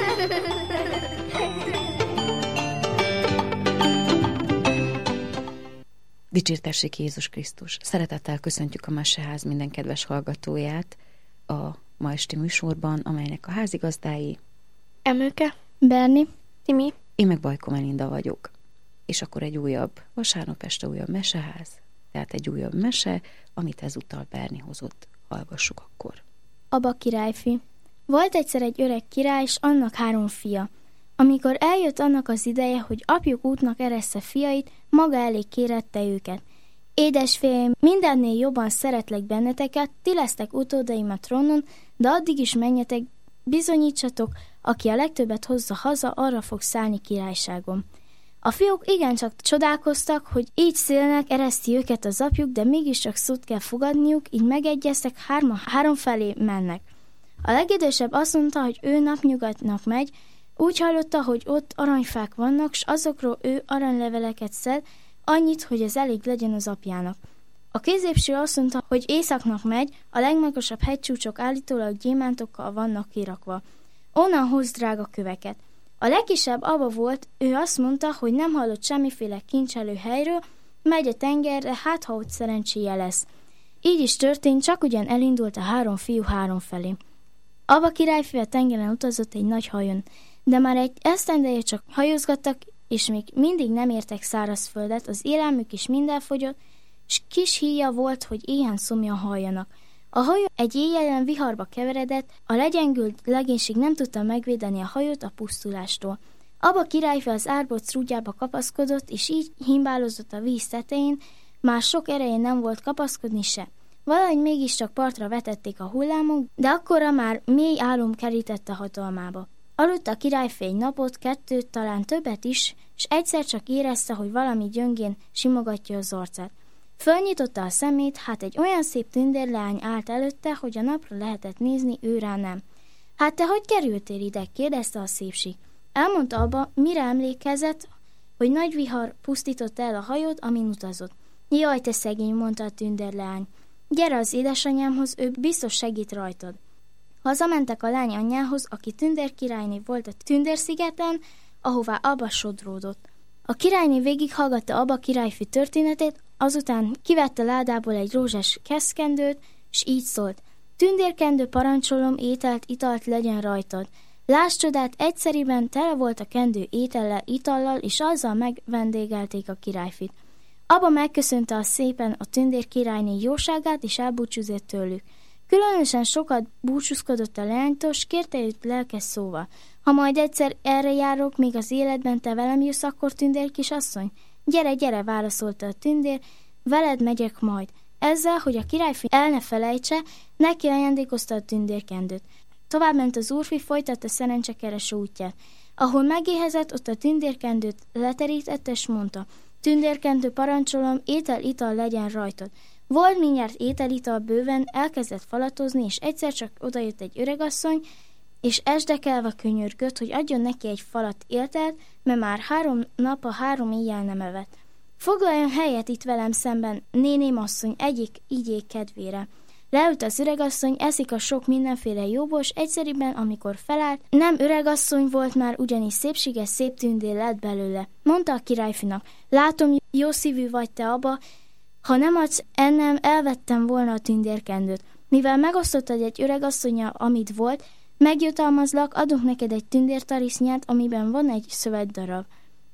Dicsértessék Jézus Krisztus! Szeretettel köszöntjük a Meseház minden kedves hallgatóját a ma esti műsorban, amelynek a házigazdái Emőke, Berni, Timi. Én meg Bajko Melinda vagyok. És akkor egy újabb vasárnap este újabb Meseház, tehát egy újabb mese, amit ezúttal Berni hozott. Hallgassuk akkor. Aba királyfi. Volt egyszer egy öreg király, és annak 3 fia. Amikor eljött annak az ideje, hogy apjuk útnak eressze fiait, maga elé kérette őket. Édesfiaim, mindennél jobban szeretlek benneteket, ti lesztek utódaim a trónon, de addig is menjetek, bizonyítsatok, aki a legtöbbet hozza haza, arra fog szállni királyságom. A fiúk igencsak csodálkoztak, hogy így szélnek, ereszti őket az apjuk, de mégiscsak szót kell fogadniuk, így megegyeztek, 3 felé mennek. A legidősebb azt mondta, hogy ő napnyugatnak megy, úgy hallotta, hogy ott aranyfák vannak, s azokról ő aranyleveleket szed, annyit, hogy ez elég legyen az apjának. A középső azt mondta, hogy északnak megy, a legmagasabb hegycsúcsok állítólag gyémántokkal vannak kirakva. Onnan hoz drága köveket. A legkisebb Aba volt, ő azt mondta, hogy nem hallott semmiféle kincselő helyről, megy a tengerre, hát ha ott szerencséje lesz. Így is történt, csak ugyan elindult a 3 fiú 3 felé. Aba királyfi a tengeren utazott egy nagy hajón, de már egy esztendeje csak hajózgattak, és még mindig nem értek szárazföldet, az élelmük is mind elfogyott, s kis híja volt, hogy éhen szomjan halljanak. A hajó egy éjjelen viharba keveredett, a legyengült legénység nem tudta megvédeni a hajót a pusztulástól. Aba királyfi az árbóc rúdjába kapaszkodott, és így himbálozott a víz tetején, már sok erején nem volt kapaszkodni se. Valahogy mégiscsak partra vetették a hullámok, de akkora már mély álom kerítette hatalmába. Aludt a királyfi egy napot, 2, talán többet is, s egyszer csak érezte, hogy valami gyöngén simogatja az arcát. Fölnyitotta a szemét, hát egy olyan szép tündérleány állt előtte, hogy a napra lehetett nézni, ő rá nem. Hát te hogy kerültél ide? Kérdezte a szépség. Elmondta Aba, mire emlékezett, hogy nagy vihar pusztította el a hajót, amin utazott. Jaj, te szegény, mondta a tündérleány. Gyere az édesanyámhoz, ő biztos segít rajtad. Hazamentek a lány anyjához, aki tündérkirályné volt a Tündérszigeten, ahová Aba sodródott. A királyné végighallgatta Aba királyfi történetét, azután kivette ládából egy rózsás keszkendőt, s így szólt: Tündérkendő, parancsolom, ételt, italt legyen rajtad. Lásd csodát, egyszeriben tele volt a kendő étellel, itallal, és azzal megvendégelték a királyfit. Aba megköszönte a szépen a tündér királyné jóságát, és elbúcsúzott tőlük. Különösen sokat búcsúzkodott a leánytól, s kérte őt lelkes szóval. Ha majd egyszer erre járok, még az életben te velem jössz, akkor tündér kisasszony? Gyere, gyere, válaszolta a tündér, veled megyek majd. Ezzel, hogy a királyfi el ne felejtse, neki ajándékozta a tündérkendőt. Továbbment az úrfi, folytatta szerencsekereső útját. Ahol megéhezett, ott a tündérkendőt leterítette, s mondta: Tündérkendő, parancsolom, étel-ital legyen rajtad. Volt mindjárt étel-ital bőven, elkezdett falatozni, és egyszer csak odajött egy öregasszony, és esdekelve könyörgött, hogy adjon neki egy falat éltelt, mert már 3 nap a 3 éjjel nem evett. Foglaljon helyet itt velem szemben, néném asszony, egyik igyék kedvére. Leült az öregasszony, eszik a sok mindenféle jóból, s egyszeriben, amikor felállt, nem öregasszony volt már, ugyanis szépséges szép tündér lett belőle. Mondta a királyfinak: Látom, jó szívű vagy te, Aba, ha nem adsz ennem, elvettem volna a tündérkendőt. Mivel megosztottad egy öregasszonnyal, amit volt, megjutalmazlak, adok neked egy tündértarisznyát, amiben van egy szövetdarab.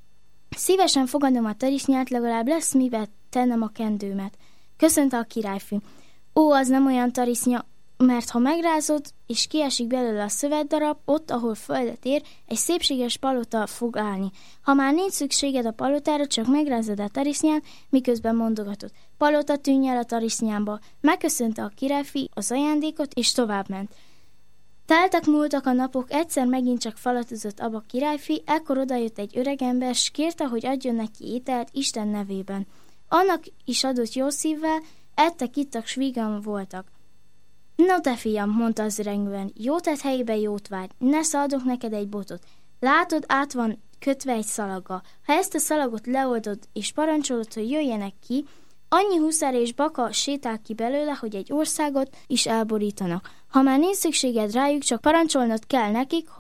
Szívesen fogadom a tarisznyát, legalább lesz mivel tennem a kendőmet. Köszönte a királyfi. Ó, az nem olyan tarisznya, mert ha megrázod, és kiesik belőle a szövetdarab, ott, ahol földet ér, egy szépséges palota fog állni. Ha már nincs szükséged a palotára, csak megrázod a tarisznyát, miközben mondogatod: Palota, tűnj el a tarisznyámba. Megköszönte a királyfi az ajándékot, és továbbment. Teltek múltak a napok, egyszer megint csak falatozott Aba királyfi, ekkor odajött egy öregember, s kérte, hogy adjon neki ételt Isten nevében. Annak is adott jó szívvel, ettek, ittak, s vígan voltak. No te fiam, mondta az öregben, jó tett helyébe jót várj, ne szaladok neked egy botot. Látod, át van kötve egy szalaggal. Ha ezt a szalagot leoldod, és parancsolod, hogy jöjjenek ki, annyi huszár és baka sétál ki belőle, hogy egy országot is elborítanak. Ha már nincs szükséged rájuk, csak parancsolnod kell nekik, hogy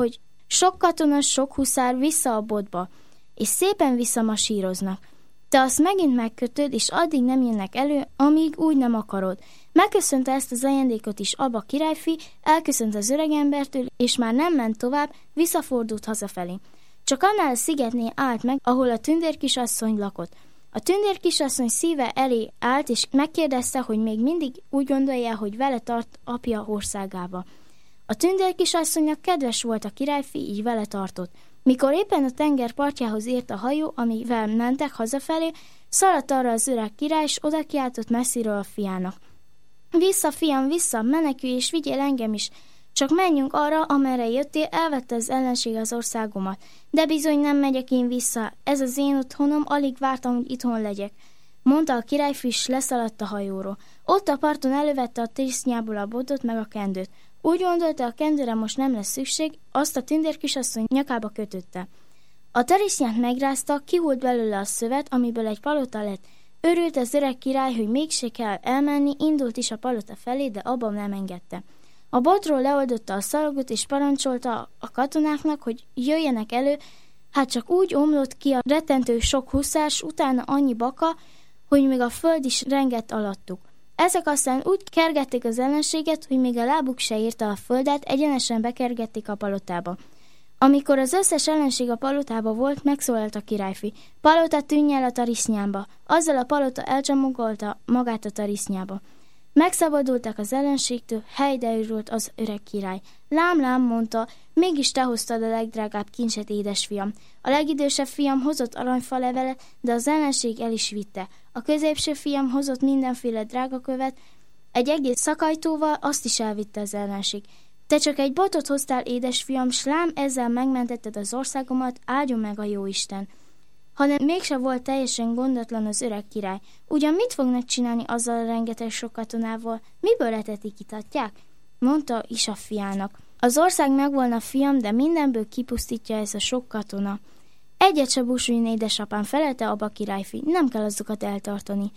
Sok katona, sok huszár vissza a bodba, és szépen visszamasíroznak. Te azt megint megkötöd, és addig nem jönnek elő, amíg úgy nem akarod. Megköszönte ezt az ajándékot is Aba királyfi, elköszönt az öregembertől, és már nem ment tovább, visszafordult hazafelé. Csak annál a szigetnél állt meg, ahol a tündérkisasszony lakott. A tündérkisasszony szíve elé állt, és megkérdezte, hogy még mindig úgy gondolja, hogy vele tart apja országába. A tündérkisasszonynak kedves volt a királyfi, így vele tartott. Mikor éppen a tenger partjához ért a hajó, amivel mentek hazafelé, szaladt arra az öreg király, és oda kiáltott messziről a fiának. Vissza, fiam, vissza, menekülj, és vigyél engem is. Csak menjünk arra, amerre jöttél, elvette az ellenség az országomat. De bizony nem megyek én vissza, ez az én otthonom, alig vártam, hogy itthon legyek, mondta a királyfi, és leszaladt a hajóról. Ott a parton elővette a térisznyából a bodot meg a kendőt. Úgy gondolta, a kendőre most nem lesz szükség, azt a tündérkisasszony nyakába kötötte. A terisznyát megrázta, kihult belőle a szövet, amiből egy palota lett. Örült az öreg király, hogy mégse kell elmenni, indult is a palota felé, de abban nem engedte. A botról leoldotta a szalagot, és parancsolta a katonáknak, hogy jöjjenek elő, hát csak úgy omlott ki a rettentő sok huszás, utána annyi baka, hogy még a föld is rengett alattuk. Ezek aztán úgy kergették az ellenséget, hogy még a lábuk se érte a földet, egyenesen bekergették a palotába. Amikor az összes ellenség a palotába volt, megszólalt a királyfi. Palota, tűnj el a tarisznyába. Azzal a palota elcsomagolta magát a tarisznyába. Megszabadultak az ellenségtől, helyre örült az öreg király. Lám, lám, mondta, mégis te hoztad a legdrágább kincset, édesfiam. A legidősebb fiam hozott aranyfalevelet, de az ellenség el is vitte. A középső fiam hozott mindenféle drágakövet, egy egész szakajtóval, azt is elvitte az ellenség. Te csak egy botot hoztál, édesfiam, s lám, ezzel megmentetted az országomat, áldjon meg a jóisten. Hanem mégse volt teljesen gondatlan az öreg király. Ugyan mit fognak csinálni azzal a rengeteg sok katonával? Miből etetik, itatják? Mondta is a fiának. Az ország megvolna, fiam, de mindenből kipusztítja ez a sok katona. Egyet se búsuljon, édesapám, felelte Aba királyfi, nem kell azokat eltartani.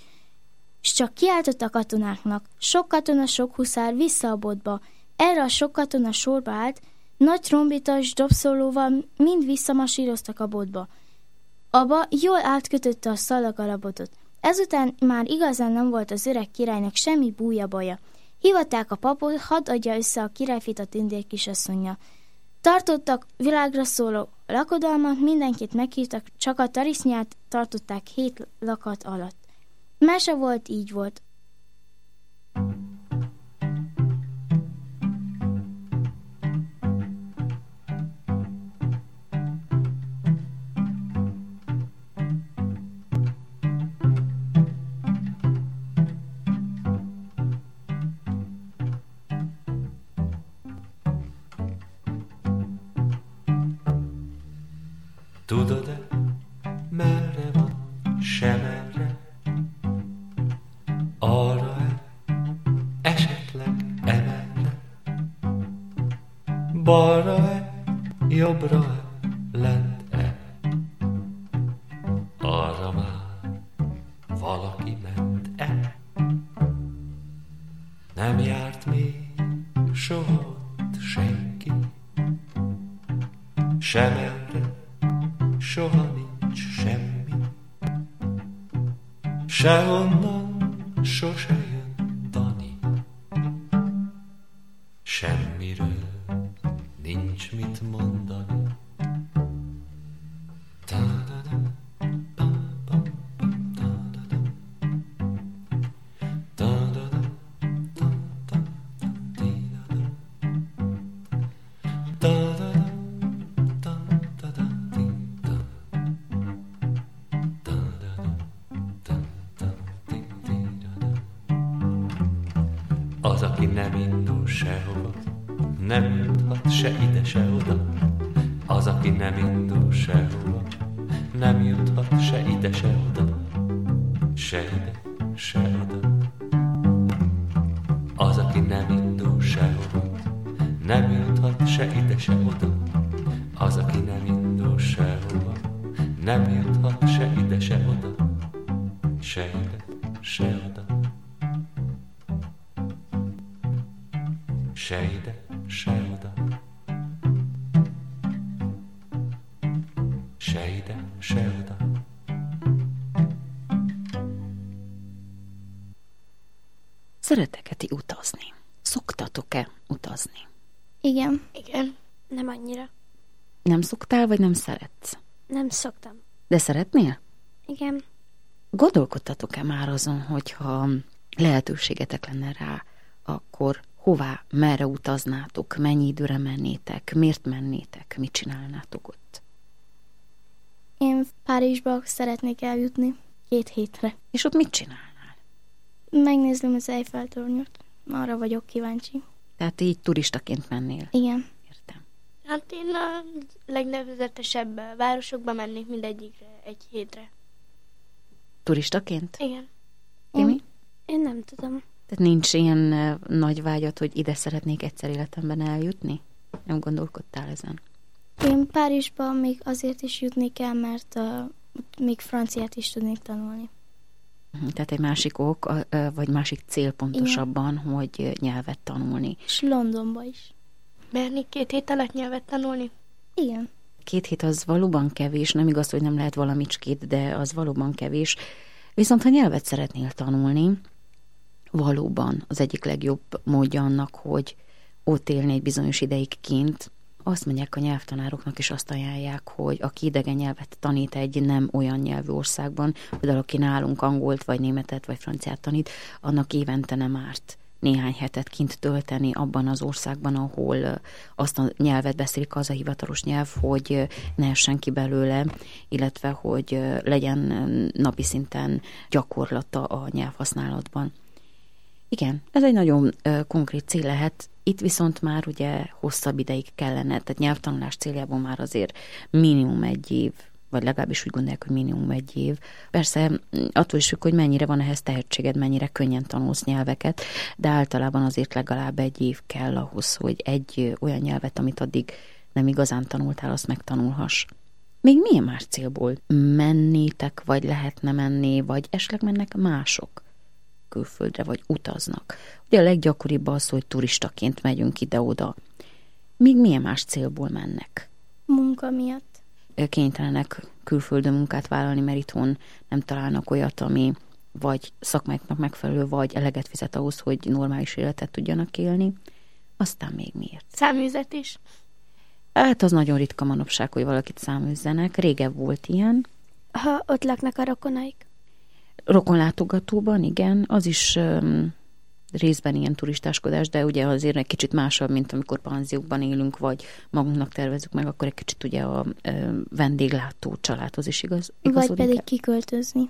S csak kiáltott a katonáknak, sok katona, sok huszár, vissza a bodba. Erre a sok katona sorba állt, nagy trombita és dobszólóval mind visszamasíroztak a bodba. Aba jól átkötötte a szalaggal a botot. Ezután már igazán nem volt az öreg királynak semmi búja baja. Hivatták a papot, hadd adja össze a királyfit a tündérkisasszonnyal. Tartottak világra szóló lakodalmat, mindenkit meghívtak, csak a tarisznyát tartották 7 lakat alatt. Mese volt, így volt. Tudod-e, merre van, semerre? Arra-e, esetleg emerre? Balra-e, jobbra-e, lent-e? Arra már valaki ment-e? Nem járt még soha ott senki, semerre, soha nincs semmi, sehonnan sose jön Dani. Semmiről nincs mit mondani. Az, aki nem indul sehova, nem juthat se ide, se oda. Az, aki nem indul sehova, nem juthat se ide, se oda. Se ide, se oda. Az, aki nem indul sehova, nem juthat se ide, se oda. Az, aki nem indul sehova, nem juthat se ide, se oda. Se ide, se oda. Se ide, se oda. ide, se oda. Szeretek-e ti utazni? Szoktatok-e utazni? Igen. Igen, nem annyira. Nem szoktál, vagy nem szeretsz? Nem szoktam. De szeretnél? Igen. Gondolkodtatok-e már azon, hogyha lehetőségetek lenne rá, akkor hová, merre utaznátok, mennyi időre mennétek, miért mennétek, mit csinálnátok ott? Én Párizsba szeretnék eljutni 2 hétre. És ott mit csinálnál? Megnézném az Eiffel-tornyot. Arra vagyok kíváncsi. Tehát így turistaként mennél? Igen. Értem. Hát én a legnevezetesebb városokba mennék mindegyikre 1 hétre. Turistaként? Igen. Timi? Én nem tudom. Tehát nincs ilyen nagy vágyat, hogy ide szeretnék egyszer életemben eljutni? Nem gondolkodtál ezen? Én Párizsba még azért is jutni kell, mert még franciát is tudnék tanulni. Tehát egy másik ok, vagy másik cél pontosabban, igen, hogy nyelvet tanulni. És Londonba is. Mernék 2 hét alatt nyelvet tanulni? Igen. 2 hét az valóban kevés, nem igaz, hogy nem lehet valamicskét, de az valóban kevés. Viszont ha nyelvet szeretnél tanulni, valóban az egyik legjobb módja annak, hogy ott élni egy bizonyos ideig kint. Azt mondják a nyelvtanároknak, és azt ajánlják, hogy aki idegen nyelvet tanít egy nem olyan nyelvű országban, például aki nálunk angolt, vagy németet, vagy franciát tanít, annak évente nem árt néhány hetet kint tölteni abban az országban, ahol azt a nyelvet beszélik, az a hivatalos nyelv, hogy ne essen ki belőle, illetve hogy legyen napi szinten gyakorlata a nyelvhasználatban. Igen, ez egy nagyon konkrét cél lehet. Itt viszont már ugye hosszabb ideig kellene, tehát nyelvtanulás céljából már azért minimum 1 év, vagy legalábbis úgy gondolják, hogy minimum 1 év. Persze attól is függ, hogy mennyire van ehhez tehetséged, mennyire könnyen tanulsz nyelveket, de általában azért legalább 1 év kell ahhoz, hogy egy olyan nyelvet, amit addig nem igazán tanultál, azt megtanulhass. Még milyen más célból mennétek, vagy lehetne menni, vagy esetleg mennek mások külföldre, vagy utaznak? Ugye a leggyakoribb az, hogy turistaként megyünk ide-oda. Még milyen más célból mennek? Munka miatt. Kénytelenek külföldön munkát vállalni, mert itthon nem találnak olyat, ami vagy szakmáiknak megfelelő, vagy eleget fizet ahhoz, hogy normális életet tudjanak élni. Aztán még miért? Száműzetés? Hát az nagyon ritka manapság, hogy valakit száműzzenek. Régebb volt ilyen. Ha ott laknak a rokonaik. Rokonlátogatóban, igen, az is részben ilyen turistáskodás, de ugye azért egy kicsit másabb, mint amikor panziókban élünk, vagy magunknak tervezzük meg, akkor egy kicsit ugye a vendéglátó családhoz is igazodik. Vagy pedig kiköltözni.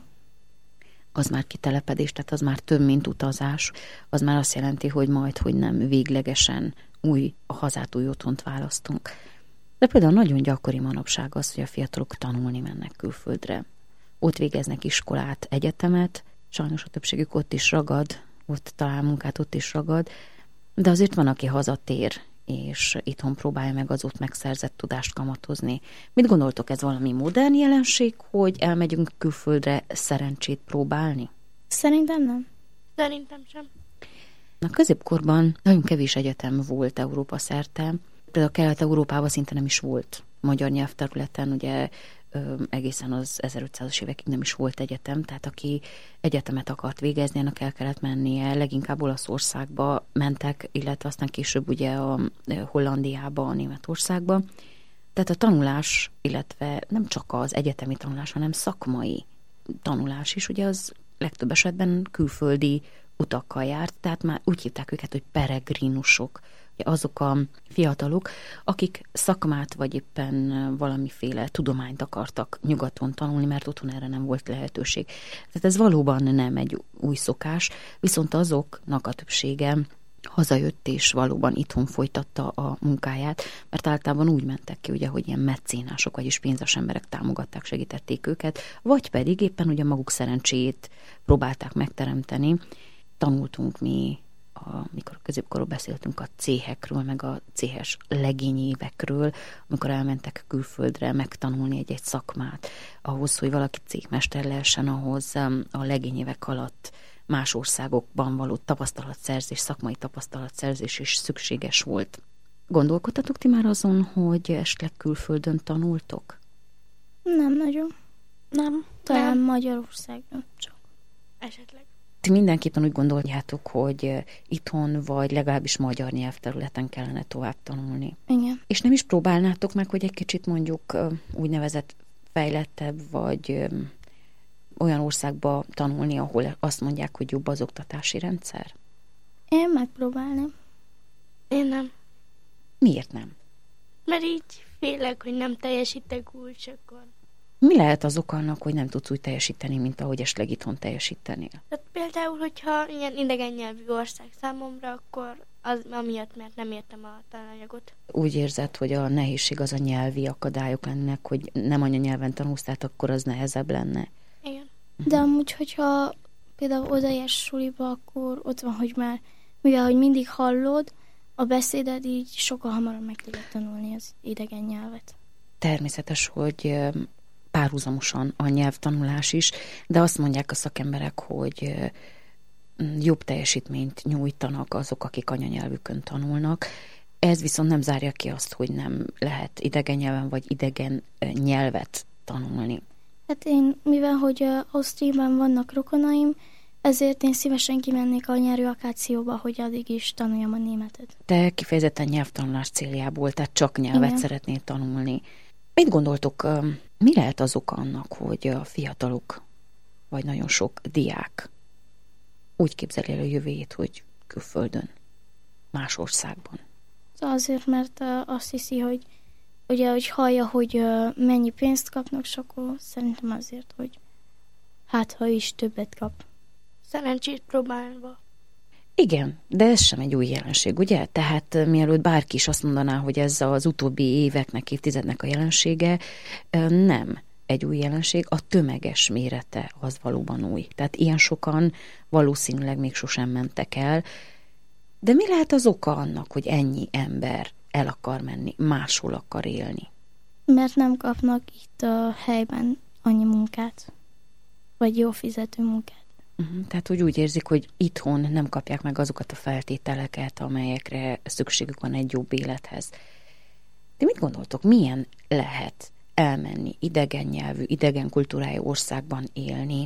Az már kitelepedés, tehát az már több, mint utazás. Az már azt jelenti, hogy majd, hogy nem véglegesen a hazát, új otthont választunk. De például nagyon gyakori manapság az, hogy a fiatalok tanulni mennek külföldre. Ott végeznek iskolát, egyetemet, sajnos a többségük ott is ragad, ott talál munkát, ott is ragad, de azért van, aki hazatér, és itthon próbálja meg az ott megszerzett tudást kamatozni. Mit gondoltok, ez valami modern jelenség, hogy elmegyünk külföldre szerencsét próbálni? Szerintem nem. Szerintem sem. A középkorban nagyon kevés egyetem volt Európa szerte, például Kelet-Európában szinte nem is volt magyar nyelvterületen, ugye egészen az 1500-as évekig nem is volt egyetem, tehát aki egyetemet akart végezni, annak el kellett mennie, leginkább Olaszországba mentek, illetve aztán később ugye a Hollandiába, a Németországba. Tehát a tanulás, illetve nem csak az egyetemi tanulás, hanem szakmai tanulás is, ugye az legtöbb esetben külföldi utakkal járt, tehát már úgy hívták őket, hogy peregrinusok, azok a fiatalok, akik szakmát vagy éppen valamiféle tudományt akartak nyugaton tanulni, mert otthon erre nem volt lehetőség. Tehát ez valóban nem egy új szokás, viszont azoknak a többsége hazajött és valóban itthon folytatta a munkáját, mert általában úgy mentek ki, ugye, hogy ilyen meccénások, vagyis pénzes emberek támogatták, segítették őket, vagy pedig éppen ugye maguk szerencséjét próbálták megteremteni. Tanultunk mi, amikor a középkorról beszéltünk a céhekről, meg a céhes legényévekről, amikor elmentek külföldre megtanulni egy-egy szakmát, ahhoz, hogy valaki cégmester lehessen, ahhoz a legényévek alatt más országokban való tapasztalatszerzés, szakmai tapasztalatszerzés is szükséges volt. Gondolkodtatok ti már azon, hogy esetleg külföldön tanultok? Nem nagyon. Nem. Talán Nem. Magyarországon csak. Esetleg. Ti mindenképpen úgy gondoljátok, hogy itthon vagy legalábbis magyar nyelvterületen kellene tovább tanulni. Igen. És nem is próbálnátok meg, hogy egy kicsit mondjuk úgynevezett fejlettebb, vagy olyan országba tanulni, ahol azt mondják, hogy jobb az oktatási rendszer? Én megpróbálnám. Én nem. Miért nem? Mert így félek, hogy nem teljesítek úgy, és akkor... Mi lehet az oka annak, hogy nem tudsz úgy teljesíteni, mint ahogy esetleg itthon teljesítenél? Tehát például, hogyha ilyen idegen nyelvű ország számomra, akkor az amiatt, mert nem értem a tananyagot. Úgy érzed, hogy a nehézség az a nyelvi akadályok lennek, hogy nem anyanyelven tanulsz, tehát akkor az nehezebb lenne? Igen. De amúgy, hogyha például odaérsz suliba, akkor ott van, hogy már, mivel hogy mindig hallod, a beszéded így sokkal hamarabb meg tudod tanulni az idegen nyelvet. Természetes, hogy párhuzamosan a nyelvtanulás is, de azt mondják a szakemberek, hogy jobb teljesítményt nyújtanak azok, akik anyanyelvükön tanulnak. Ez viszont nem zárja ki azt, hogy nem lehet idegen nyelven vagy idegen nyelvet tanulni. Hát én, mivel hogy Ausztriában vannak rokonaim, ezért én szívesen kimennék a nyári vakációba, hogy addig is tanuljam a németet. Te kifejezetten nyelvtanulás céljából, tehát csak nyelvet Igen. szeretnél tanulni. Mit gondoltok, mi lehet az oka annak, hogy a fiatalok, vagy nagyon sok diák úgy képzeli el a jövőjét, hogy külföldön, más országban? Azért, mert azt hiszi, hogy ugye, hogy hallja, hogy mennyi pénzt kapnak, és akkor szerintem azért, hogy hát, ha is többet kap. Szerencsét próbálva. Igen, de ez sem egy új jelenség, ugye? Tehát mielőtt bárki is azt mondaná, hogy ez az utóbbi éveknek, évtizednek a jelensége, nem egy új jelenség, a tömeges mérete az valóban új. Tehát ilyen sokan valószínűleg még sosem mentek el. De mi lehet az oka annak, hogy ennyi ember el akar menni, máshol akar élni? Mert nem kapnak itt a helyben annyi munkát, vagy jó fizető munkát. Tehát, hogy úgy érzik, hogy itthon nem kapják meg azokat a feltételeket, amelyekre szükségük van egy jobb élethez. De mit gondoltok, milyen lehet elmenni idegen nyelvű, idegen kultúrájú országban élni,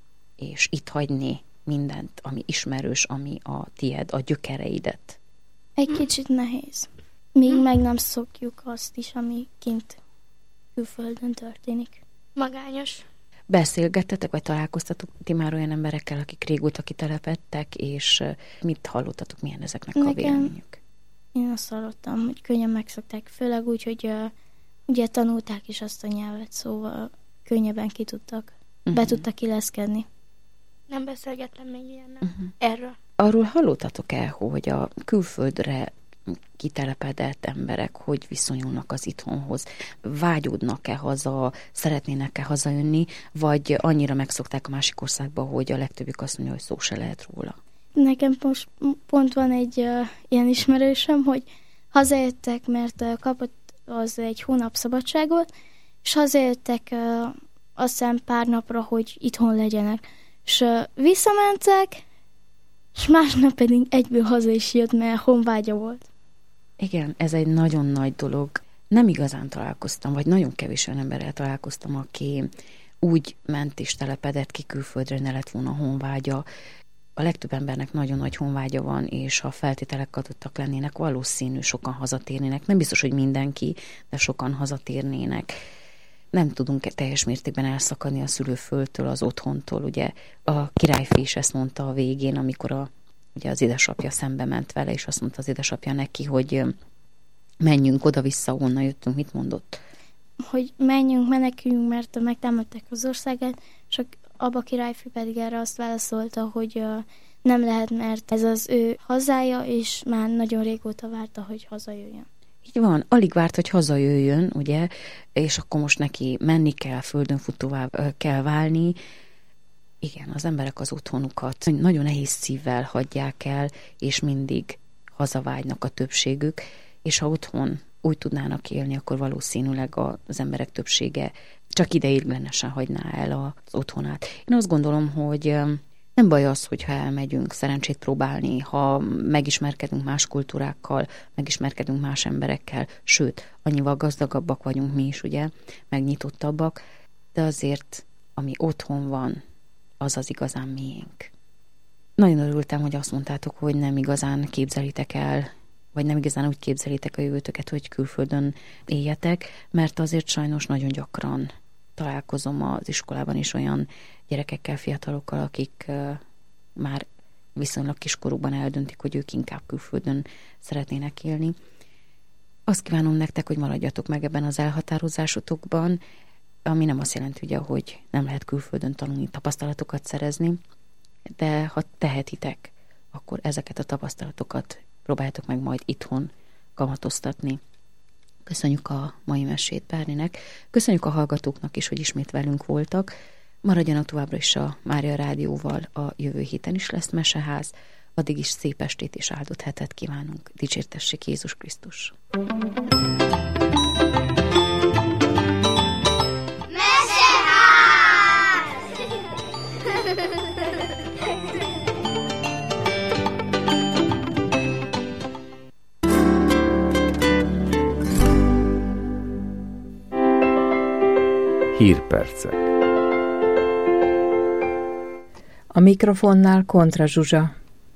és itt hagyni mindent, ami ismerős, ami a tied, a gyökereidet? Egy kicsit nehéz. Még meg nem szokjuk azt is, ami kint külföldön történik. Magányos. Beszélgettetek, vagy találkoztatok ti már olyan emberekkel, akik régóta kitelepedtek, és mit hallottatok, milyen ezeknek a véleményük? Én azt hallottam, hogy könnyen megszokták, főleg úgy, hogy ugye tanulták is azt a nyelvet, szóval könnyebben be tudtak illeszkedni. Nem beszélgettem még ilyennel. Erről. Arról hallottatok-e, hogy a külföldre kitelepedett emberek hogy viszonyulnak az itthonhoz? Vágyódnak-e haza, szeretnének-e hazajönni, vagy annyira megszokták a másik országba, hogy a legtöbbük azt mondja, hogy szó se lehet róla? Nekem most pont van egy ilyen ismerősöm, hogy hazajöttek, mert kapott az egy hónap szabadságot, és hazajöttek aztán pár napra, hogy itthon legyenek. És visszamentek, és másnap pedig egyből haza is jött, mert honvágya volt. Igen, ez egy nagyon nagy dolog. Nem igazán találkoztam, vagy nagyon kevés olyan emberrel találkoztam, aki úgy ment és telepedett ki külföldre, ne lett volna honvágya. A legtöbb embernek nagyon nagy honvágya van, és ha feltételek adottak lennének, valószínű sokan hazatérnének. Nem biztos, hogy mindenki, de sokan hazatérnének. Nem tudunk teljes mértékben elszakadni a szülőföldtől, az otthontól. Ugye a királyfi is ezt mondta a végén, amikor ugye az édesapja szembe ment vele, és azt mondta az édesapja neki, hogy menjünk oda-vissza, onnan jöttünk. Mit mondott? Hogy menjünk, meneküljünk, mert megtámadták az országát, és Abba királyfi pedig erre azt válaszolta, hogy nem lehet, mert ez az ő hazája, és már nagyon régóta várta, hogy hazajöjjön. Így van, alig várt, hogy hazajöjjön, ugye, és akkor most neki menni kell, földönfutóvá kell válni. Igen, az emberek az otthonukat nagyon nehéz szívvel hagyják el, és mindig hazavágynak a többségük, és ha otthon úgy tudnának élni, akkor valószínűleg az emberek többsége csak ideiglenesen hagyná el az otthonát. Én azt gondolom, hogy Nem baj az, hogyha elmegyünk szerencsét próbálni, ha megismerkedünk más kultúrákkal, megismerkedünk más emberekkel, sőt, annyival gazdagabbak vagyunk mi is, ugye, megnyitottabbak, de azért, ami otthon van, az az igazán miénk. Nagyon örültem, hogy azt mondtátok, hogy nem igazán képzelitek el, vagy nem igazán úgy képzelitek a jövőtöket, hogy külföldön éljetek, mert azért sajnos nagyon gyakran találkozom az iskolában is olyan gyerekekkel, fiatalokkal, akik már viszonylag kiskorúban eldöntik, hogy ők inkább külföldön szeretnének élni. Azt kívánom nektek, hogy maradjatok meg ebben az elhatározásotokban, ami nem azt jelenti, ugye, hogy nem lehet külföldön tanulni, tapasztalatokat szerezni, de ha tehetitek, akkor ezeket a tapasztalatokat próbáljátok meg majd itthon kamatoztatni. Köszönjük a mai mesét Berninek, köszönjük a hallgatóknak is, hogy ismét velünk voltak. Maradjanak továbbra is a Mária Rádióval, a jövő héten is lesz meseház, addig is szép estét és áldott hetet kívánunk. Dicsértessék Jézus Krisztus! Hírpercek. A mikrofonnál Kontra Zsuzsa.